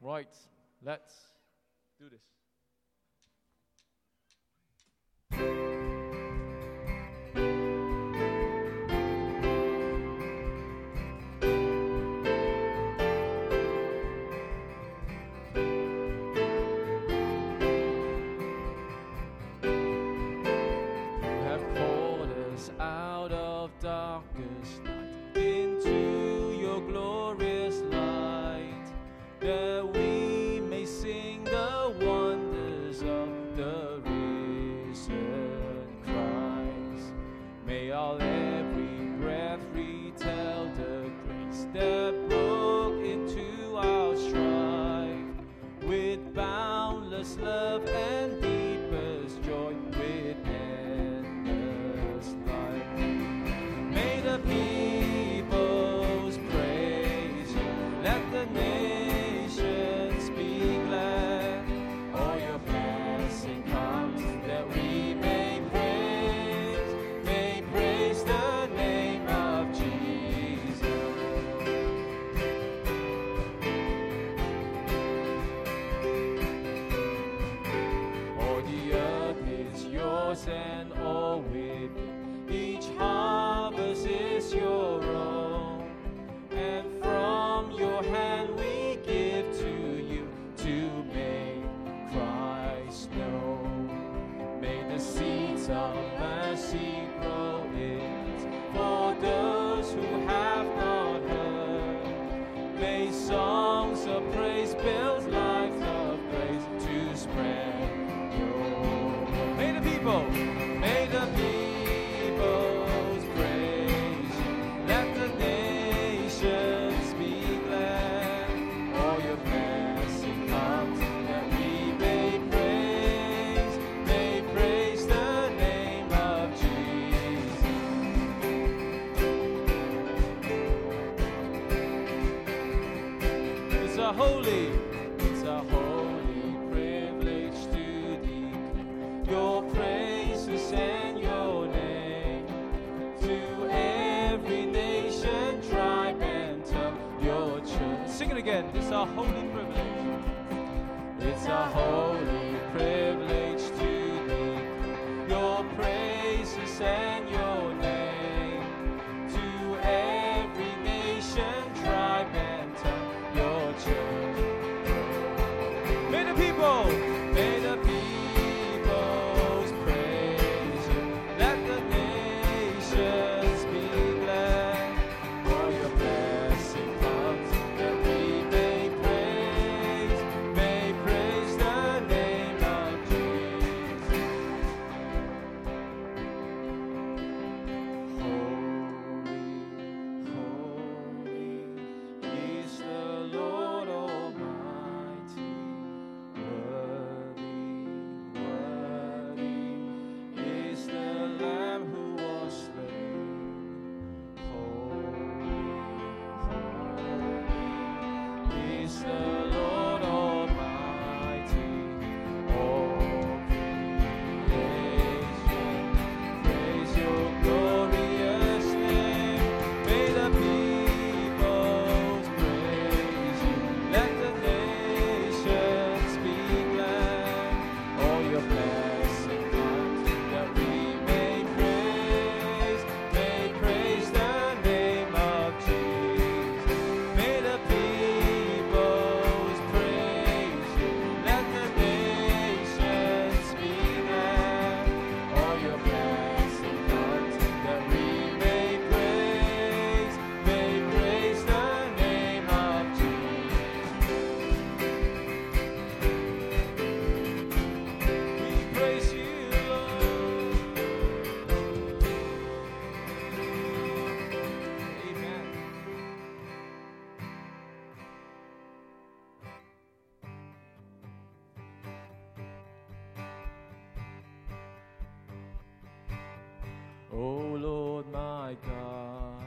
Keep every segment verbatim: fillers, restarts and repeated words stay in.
Right, let's do this. Darkest night into your glorious light, that we may sing the wonders of the risen Christ. May our every breath retell the grace that broke into our strife, with boundless love and deepest joy, with endless life. May the peoples praise you, let the nations be glad. All your blessing comes, that we may praise, may praise the name of Jesus. All the earth is yours and all with you. Each harvest is your own, and from your hand we give to you to make Christ known. May the seeds of mercy grow in us for those who have not heard. May songs of praise build lives of grace to spread your word. May the people, may the people holy, it's a holy privilege to declare your praises and your name to every nation, tribe, and tongue, your church. Sing it again. It's a holy privilege. It's a holy privilege to declare your praises and your name to every nation, tribe, and tongue, your church. May the people, may the peoples praise you. Let the nations be glad. For your blessing comes, that we may praise, may praise the name of Jesus. Holy, holy is the Lord Almighty. Worthy, worthy is the Lamb who was slain. Holy, holy is the Lord Almighty. All creation praise your glorious name. May the peoples praise you. Let the nations be glad. All your blessing comes, that we may praise, may praise the name of Jesus. May the peoples praise you. Let the nations be glad. All your blessing comes, that we may praise, may praise the name of Jesus. We praise you, Lord. Amen. Oh Lord my God,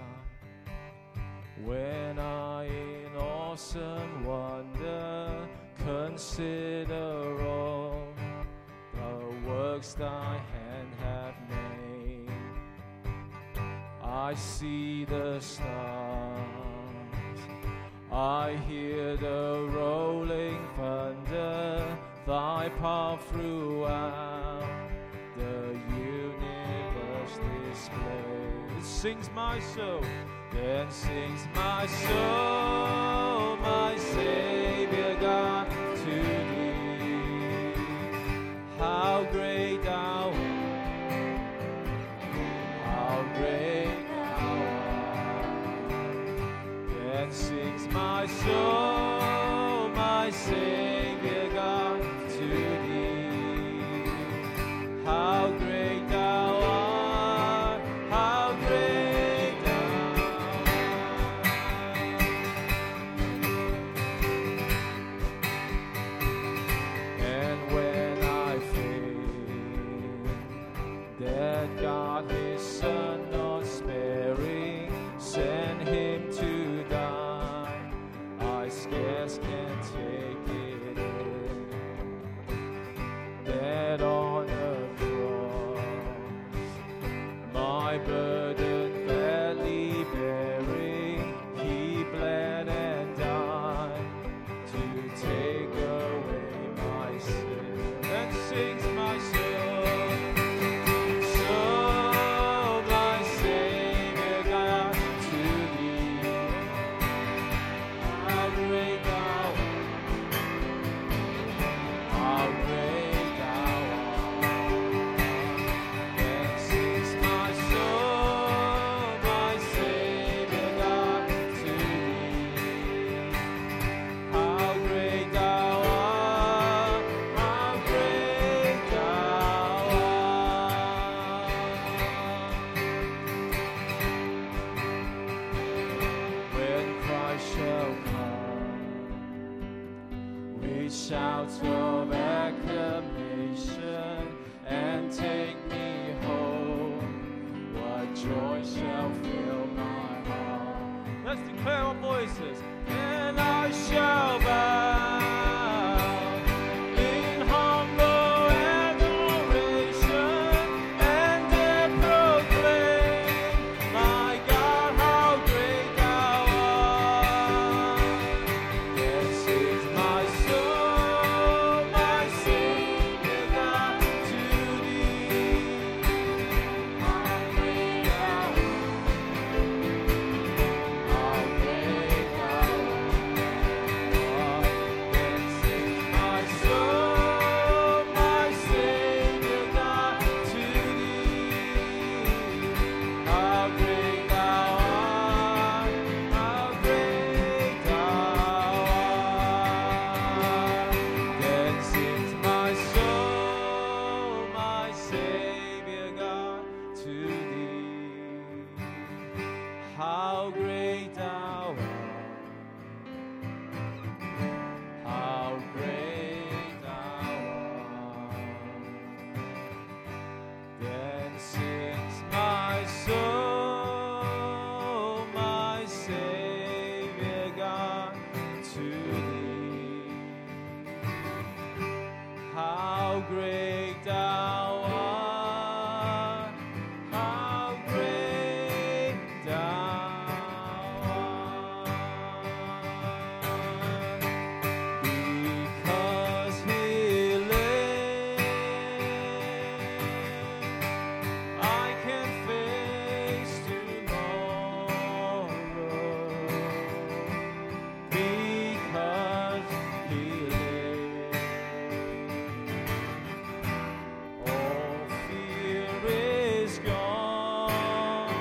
when I in awesome wonder consider all the works thy hand hath made, I see the stars, I hear the rolling thunder, thy power throughout the universe display. It sings my soul, then sings my soul, my Savior God, to thee. How great thou art, how great thou art. Then sings my soul, my Savior God, to thee. How great thou art, how great thou art. And when I think that God his Son not sparing sent him to die, I scarce can take it in, that on the cross my burden gladly bearing, he bled and died to take away my sin. And sings my soul, soul, my Savior God, to thee. How great thou art, how great thou art. Then sings my soul, my Savior God, to thee. How great thou art, how great thou art. When Christ shall come with shouts of acclamation and take me home, what joy shall fill my heart. Let's declare our voices. And I shall bow in humble adoration and then proclaim, my God, how great thou art. This is my soul, my Savior God, to thee. How great thou art, how great thou art. This is my soul, my Savior God, to thee. How great thou art, how great thou art. Then sings my soul, my Savior God, to thee. How great thou art, how great thou art. Then sings my soul, my Savior God, to thee. How great thou art, how great thou art. Because he lives, I can face tomorrow. Because he lives, all fear is gone.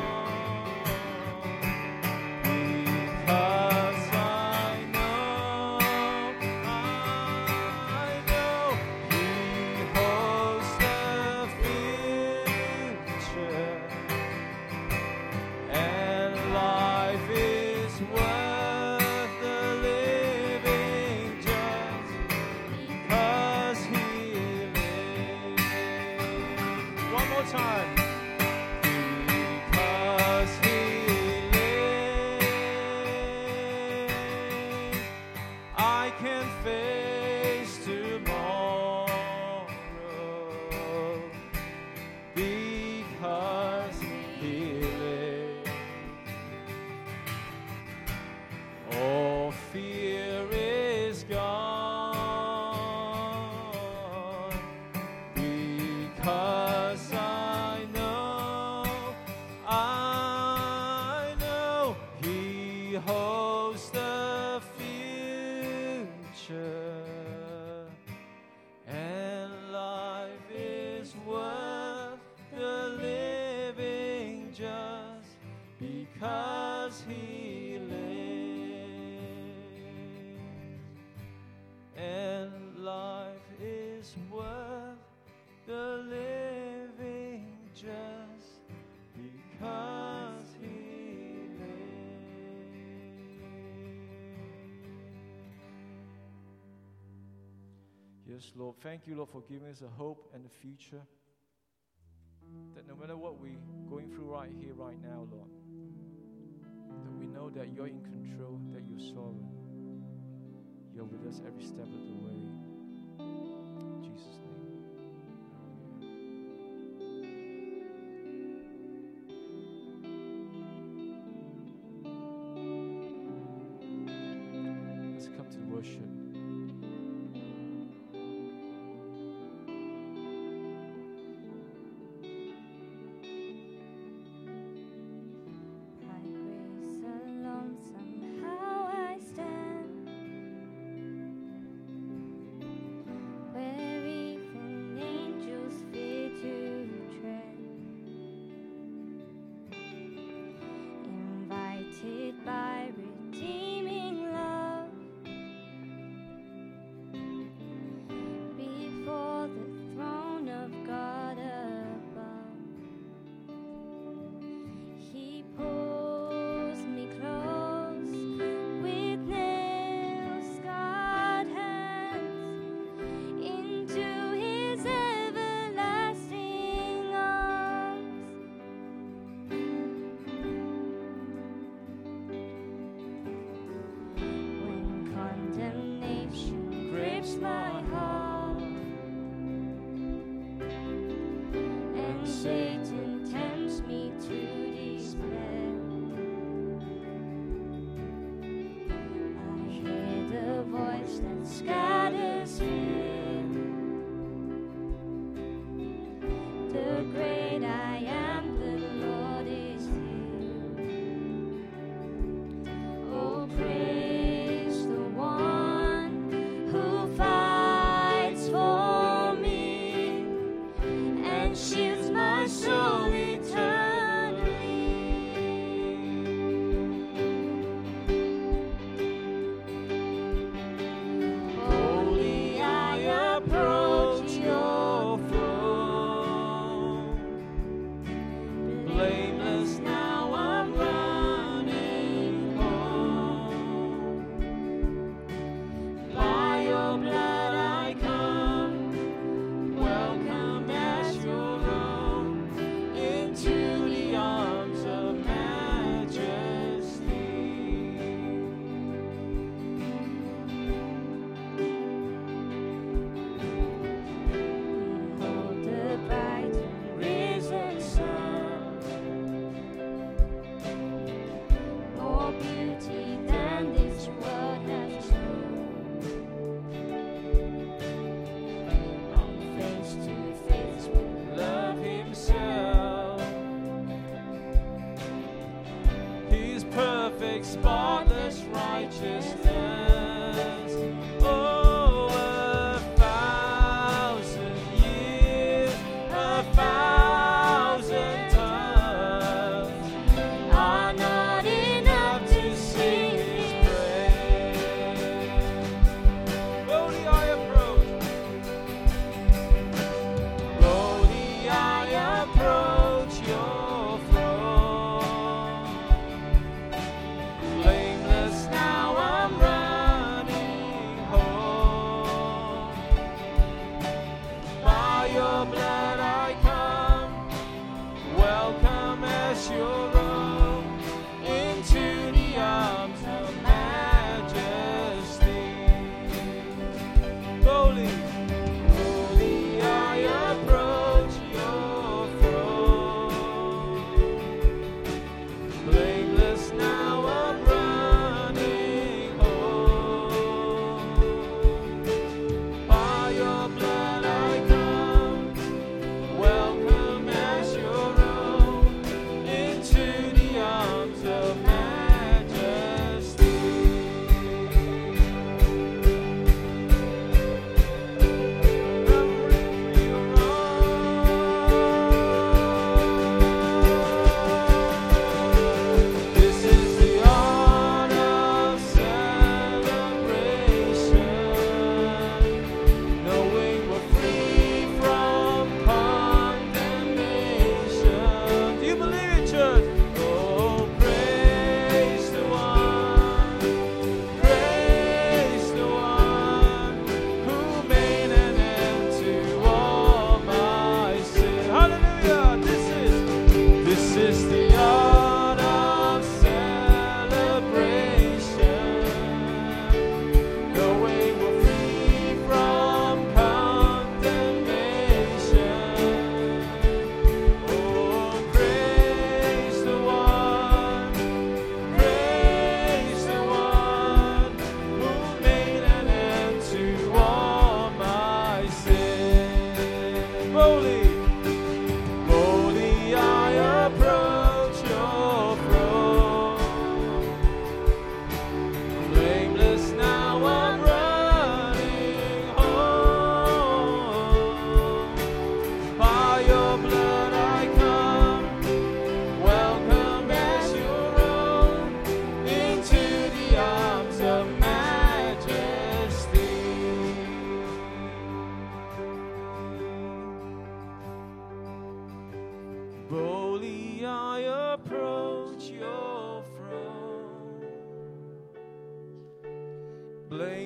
Because I know, I know he holds the future, and life is worth the living just because he lives. One more time. Because he lives, I can face tomorrow. Because he lives, all fear treasure, and life is worth the living just because He lives. And life is worth the living just because He lives. Yes, Lord, thank you, Lord, for giving us a hope and a future. That no matter what we're going through right here, right now, Lord, that we know that you're in control, that you're sovereign. You're with us every step of the way. In Jesus' name. Hallelujah. Let's come to worship. By redeeming love,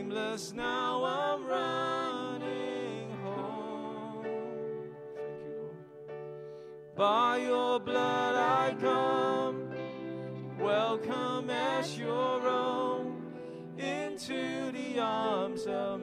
blameless, now I'm running home. Thank you, Lord. By your blood I come, welcome as your own, into the arms of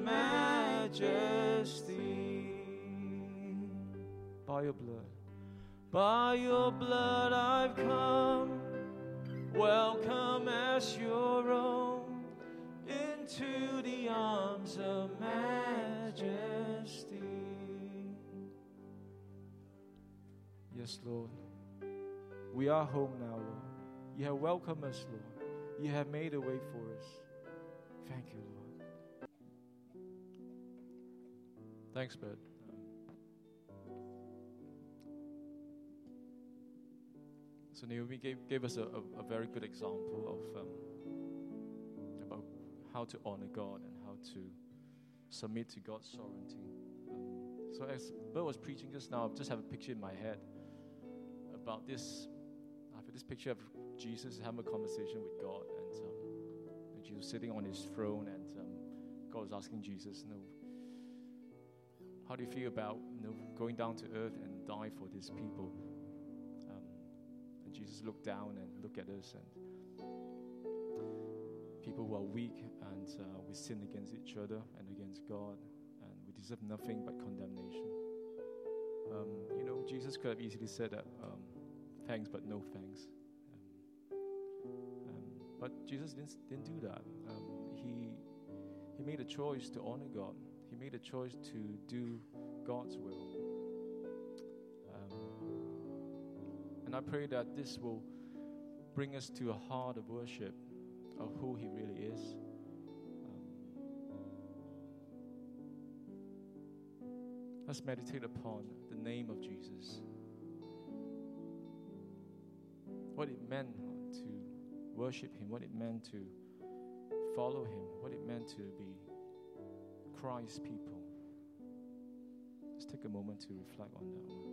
majesty. By your blood, by your blood I've come, welcome as your own, into the arms of majesty. Yes, Lord, we are home now, Lord. You have welcomed us, Lord. You have made a way for us. Thank you, Lord. Thanks, Bert. So Naomi gave, gave us a, a, a very good example of um, about how to honor God and how to submit to God's sovereignty. Um, so as Bert was preaching just now, I just have a picture in my head about this. I have this picture of Jesus having a conversation with God, and, um, and Jesus sitting on his throne, and um, God was asking Jesus, you know, how do you feel about, you know, going down to earth and die for these people? Um, and Jesus looked down and looked at us, and people who are weak, and uh, we sin against each other and against God, and we deserve nothing but condemnation. Um, you know, Jesus could have easily said that, um, thanks but no thanks. Um, um, but Jesus didn't, didn't do that. Um, he, he made a choice to honor God. He made a choice to do God's will. Um, and I pray that this will bring us to a heart of worship of who he really is. Um, let's meditate upon the name of Jesus. What it meant to worship him, what it meant to follow him, what it meant to be Christ's people. Let's take a moment to reflect on that one.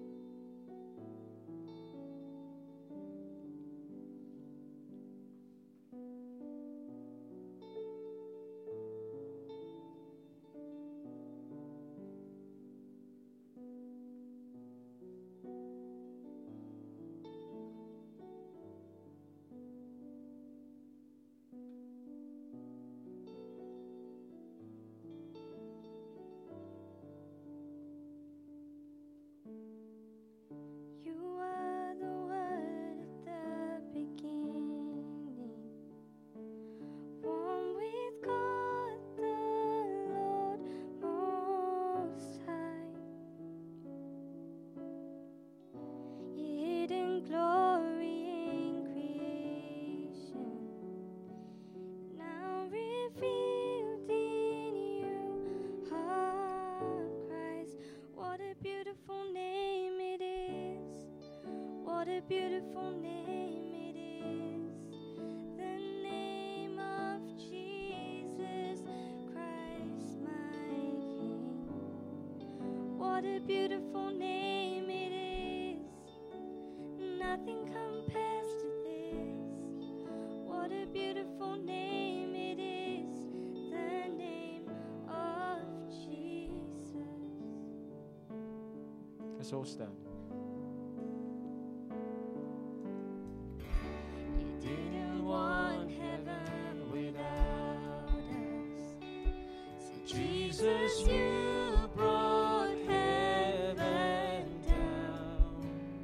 Beautiful name it is, the name of Jesus Christ, my King. What a beautiful name it is, nothing compares to this. What a beautiful name it is, the name of Jesus. Let's all stand. Jesus, you brought heaven down.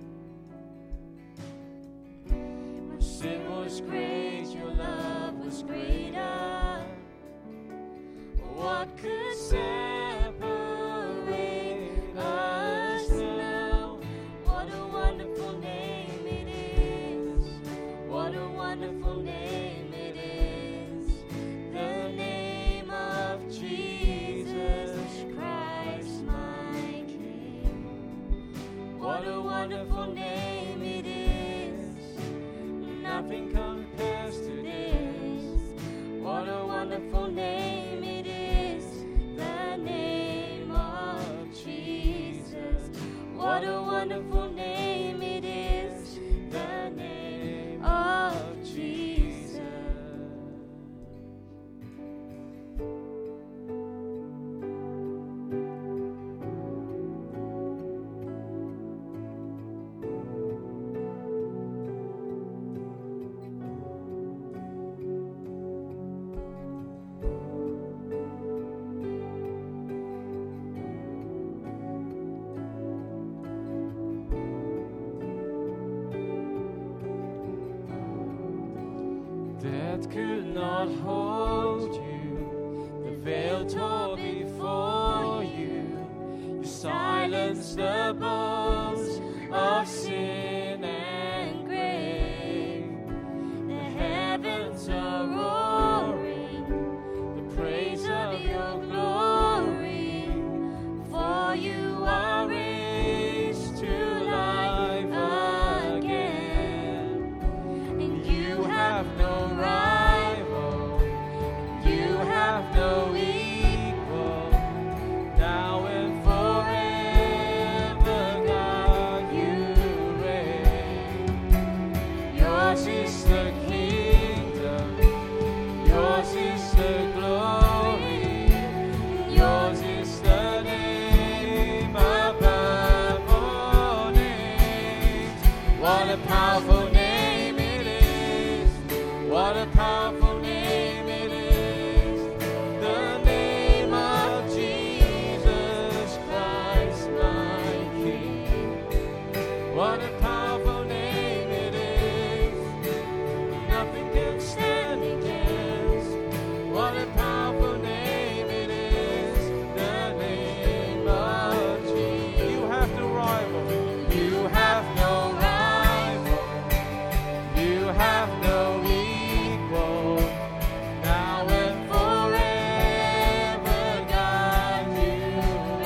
When sin was great, your love was greater. What could separate us now? What a wonderful name it is. What a wonderful name it is. The name of Jesus Christ, my King. What a wonderful name it is. Nothing compares to this. What a wonderful name it is. The name of Jesus. What a wonderful name it is. The name of Jesus. could not hold you, the veil tore before you. You silenced the boast of sin and grave. The heavens are roaring, the praise of your glory. For you are raised to life again, and you have no rival, you have no equal. Now and forever, God, you reign. Yours is the kingdom, yours is the glory, yours is the name above all names. What a powerful name it is, what a powerful name it is, the name of Jesus Christ, my King. What a powerful name it is, nothing can stand against. What a powerful name it is, the name of Jesus. You have no rival, you have no rival, you have no equal. Now and forever, God, you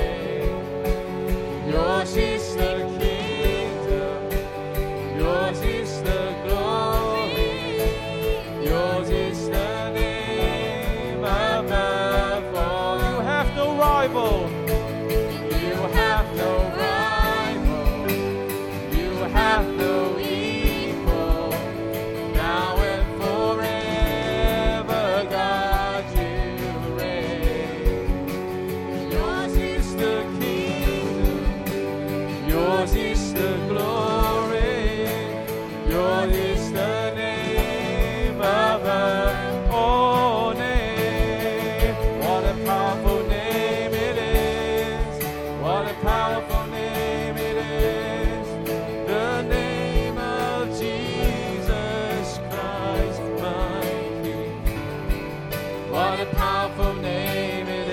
reign. Yours is the kingdom, yours is the glory, yours is the name above all. You have no rival, you have no rival, you have no equal. Now and forever, God, you reign. Yours is the kingdom, yours is the glory, yours is the name above all names. What a powerful name it is, what a powerful name it is, the name of Jesus Christ, my King. What a powerful name it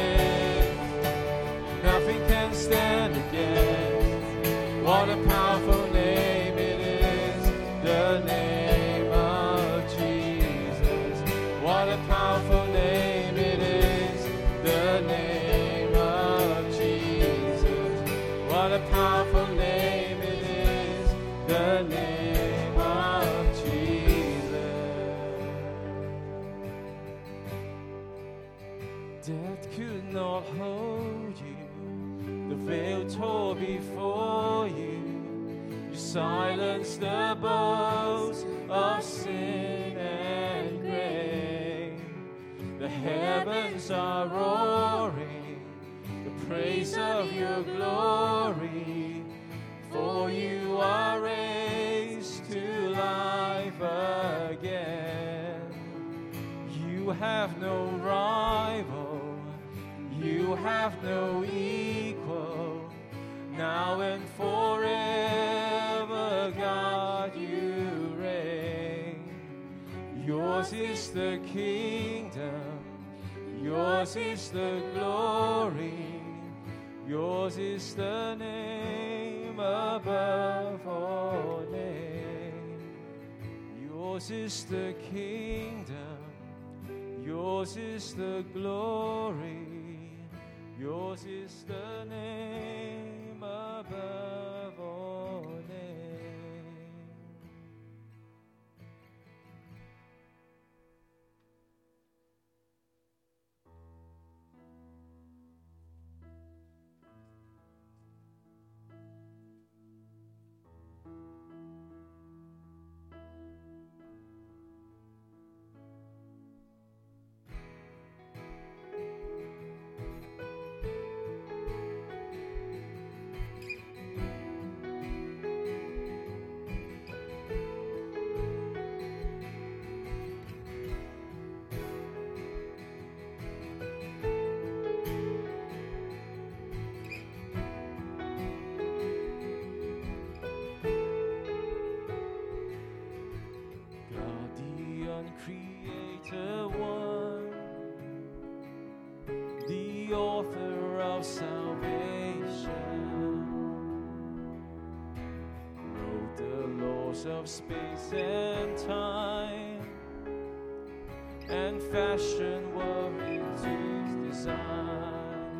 is, nothing can stand against. What a powerful name it is, the name of Jesus. What a powerful name it is, the name of Jesus. What a powerful name it is, the name of Jesus. Death could not hold you, the veil tore before you. You silenced the boast of sin and grave. The heavens are roaring, the praise of your glory. For you are raised to life again. You have no rival, you have no equal. Now and forever, God, you reign. Yours is the kingdom, yours is the glory, yours is the name above all names. Yours is the kingdom, yours is the glory, yours is the name above all names. the author of salvation, wrote the laws of space and time, and fashioned what into his design.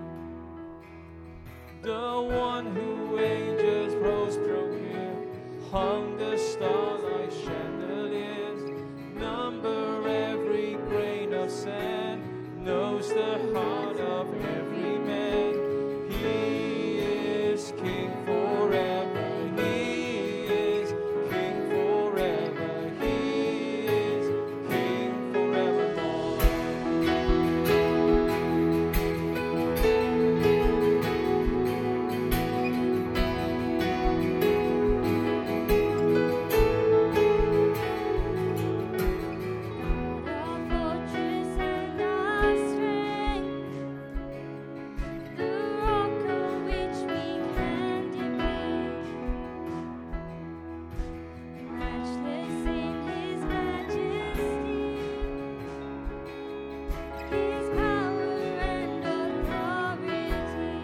The one who angels rose procure, hung the starlight chandeliers, number every grain of sand, knows the heart of every man. He is King forever. He is King forever. He is King forevermore. Our fortress and our strength, the rock on which we can depend, matchless in His majesty, His power and authority,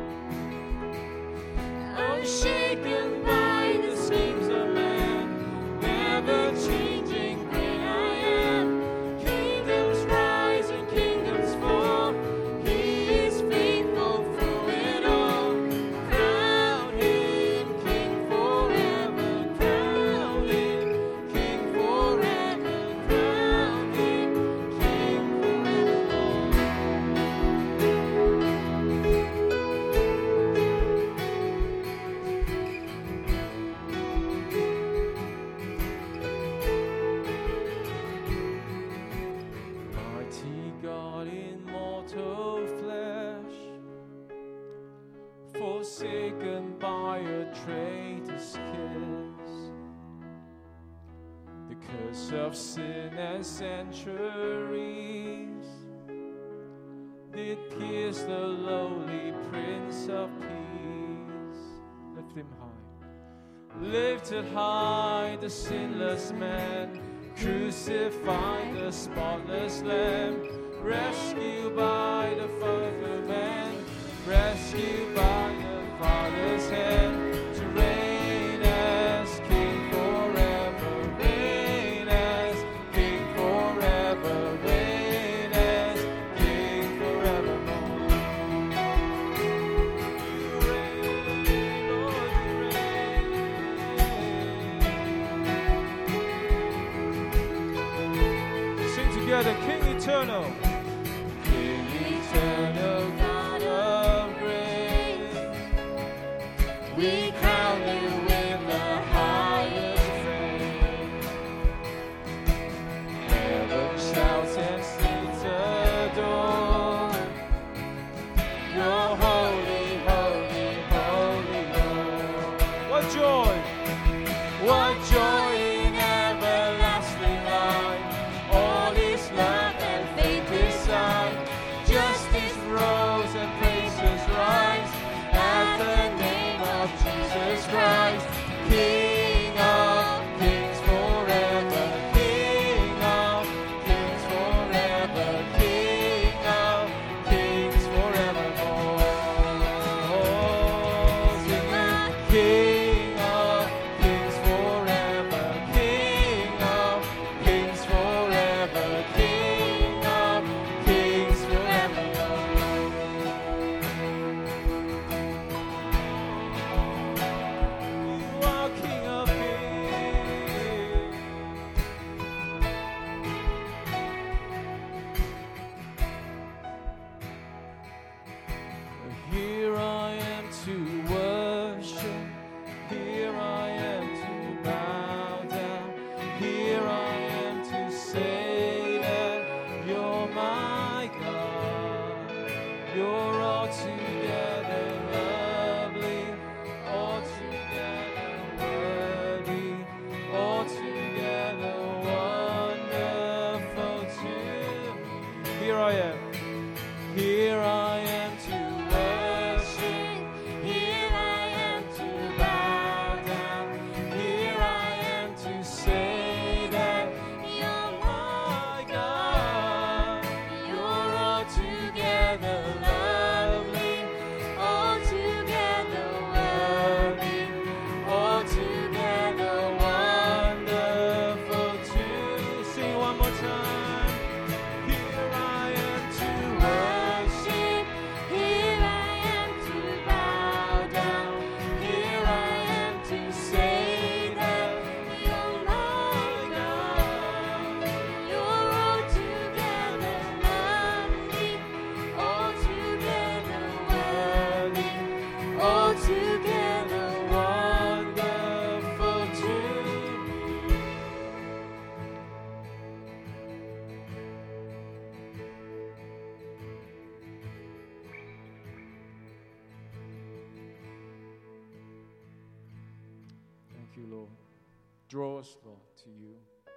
Unshaken by the schemes of man, never changing great I am. Kingdoms rise and kingdoms fall. He is faithful through it all. Crown him King forever. Crown him King forever. Crown him King forevermore. Mighty God in mortal flesh, forsaken by a traitor's kiss, the curse of sin and centuries did pierce the lowly Prince of Peace. Lift him high. Lifted high the sinless man, crucified the spotless Lamb, rescued by the fatherland, rescued by the Father's hand, to reign as King forever, reign as King forever, reign as King forevermore. You reign, Lord, you reign. Sing together, King eternal. King eternal, God of grace, we crown you with the highest praise. Heaven shouts and saints adore your holy, holy, holy Lord. What joy! What joy in everlasting life! All is love and faith beside. Justice rose and praises rise at the name of Jesus Christ. King of kings forever, King of kings forever, King of kings forevermore. Singing, King of kings forever, King of kings forever, King of kings forevermore. You are King of kings. Here I am to worship. Here I am to bow down. Here I am to say that you're my God. You're altogether lovely, altogether worthy, altogether wonderful to me. Here I am. Here I am to worship. Here I am to bow down. Here I am to say that you're my God. You're altogether lovely. you, Lord. Draw us, Lord, to you.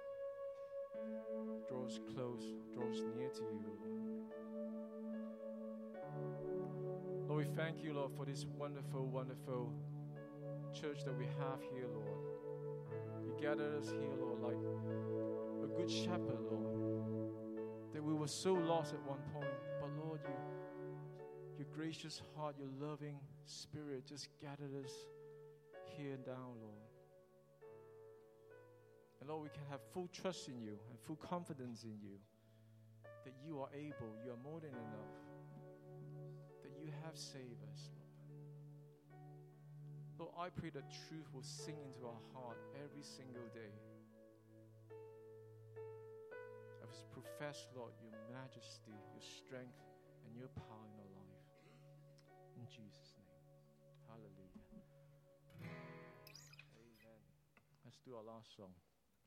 Draw us close, draw us near to you, Lord. Lord, we thank you, Lord, for this wonderful, wonderful church that we have here, Lord. You gathered us here, Lord, like a good shepherd, Lord, that we were so lost at one point, but Lord, you, your gracious heart, your loving spirit just gathered us here and down, Lord. And Lord, we can have full trust in you and full confidence in you that you are able, you are more than enough, that you have saved us, Lord. Lord, I pray that truth will sink into our heart every single day. As we profess, Lord, your majesty, your strength, and your power in our life. In Jesus' name. Hallelujah. Amen. Let's do our last song.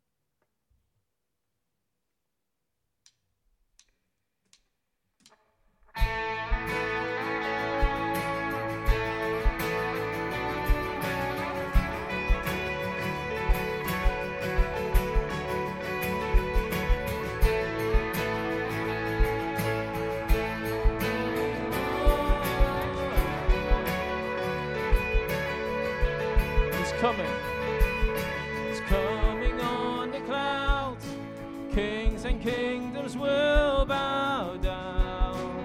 Coming. It's coming on the clouds. Kings and kingdoms will bow down.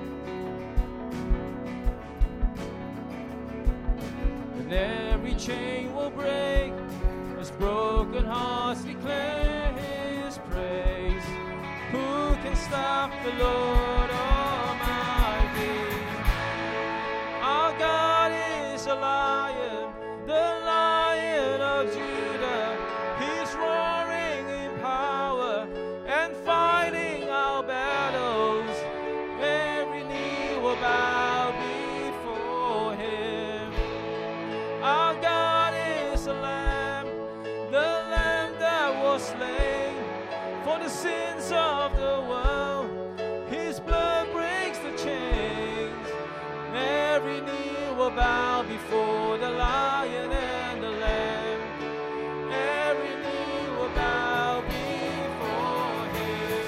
And every chain will break as broken hearts declare his praise. Who can stop the Lord Almighty? Our God is a lion, the Lion of Judah. He's roaring in power and fighting our battles. Every knee will bow before him. Our God is a lamb, the lamb that was slain for the sins of the world. His blood breaks the chains. Every knee will bow before the Lion and the Lamb. Every knee will bow before him.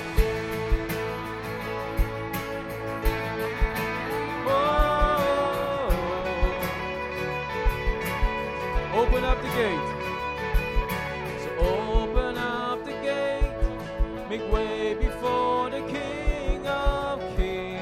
Oh, open up the gate. So open up the gate. Make way before the King of Kings.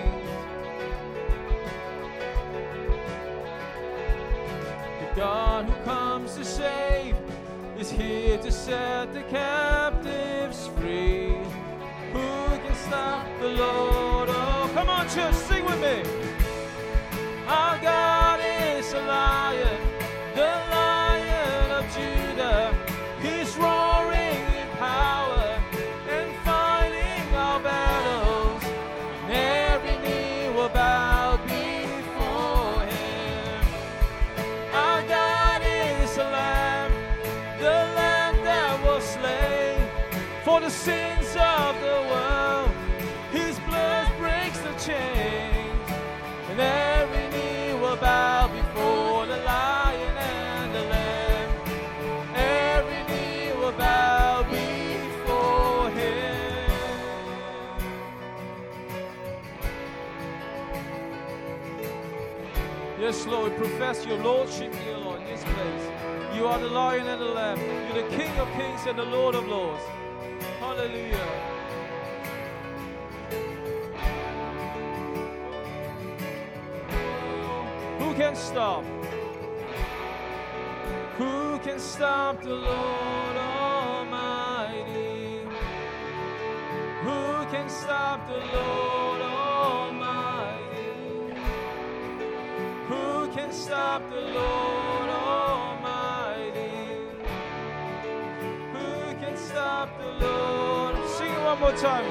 God who comes to save is here to set the captives free. Who can stop the Lord? Oh, come on, church, sing with me. Our God is a lion, the Lion of Judah. He's roaring in power and fighting our battles. And every knee will bow before him. Our God is a lamb, the lamb that was slain for the sins of the world. His blood breaks the chains, and every knee will bow before the Lion and the Lamb. Every knee will bow before him. Yes, Lord, we profess your lordship here, Lord, in this place. You are the Lion and the Lamb. You're the King of kings and the Lord of lords. Hallelujah. Who can stop? Who can stop the Lord Almighty? Who can stop the Lord Almighty? Who can stop the Lord Almighty? Who can stop the Lord? Sing it one more time.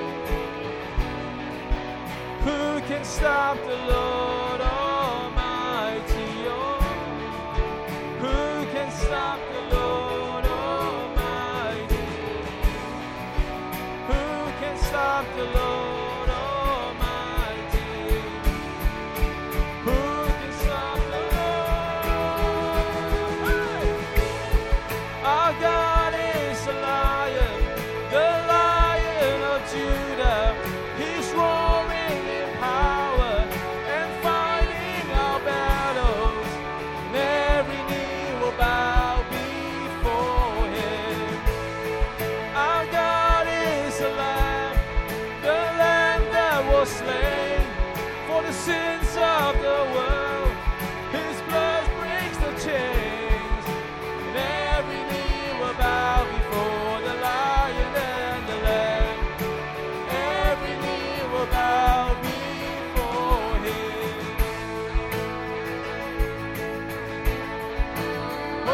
Who can stop the Lord Almighty? Oh, who can stop the Lord Almighty? Who can stop the Lord Almighty? Who can stop the Lord? Hey! Our God sins of the world. His blood breaks the chains, and every knee will bow before the Lion and the Lamb. Every knee will bow before Him. Oh,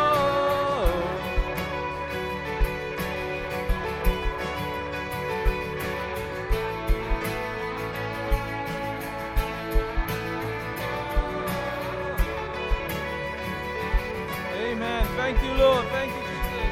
amen. Thank you, Lord. Thank you, Jesus.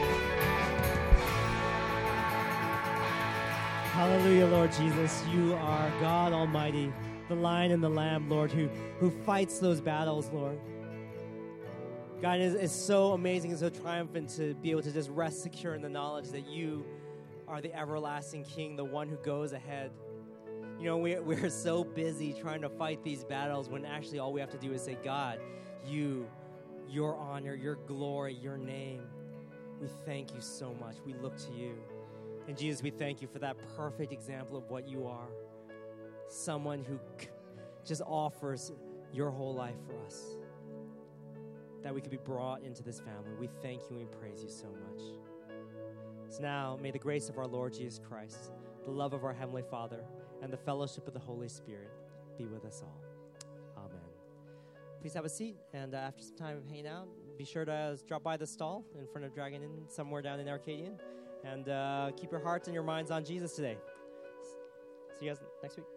Hallelujah, Lord Jesus. You are God Almighty, the Lion and the Lamb, Lord, who, who fights those battles, Lord. God, it is it's so amazing and so triumphant to be able to just rest secure in the knowledge that you are the everlasting King, the one who goes ahead. You know, we, we're so busy trying to fight these battles when actually all we have to do is say, God, you, your honor, your glory, your name. We thank you so much. We look to you. And Jesus, we thank you for that perfect example of what you are. Someone who just offers your whole life for us. That we could be brought into this family. We thank you and we praise you so much. So now, may the grace of our Lord Jesus Christ, the love of our Heavenly Father, and the fellowship of the Holy Spirit be with us all. Amen. Please have a seat, and uh, after some time of hanging out, be sure to uh, drop by the stall in front of Dragon Inn, somewhere down in Arcadian, and uh, keep your hearts and your minds on Jesus today. See you guys next week.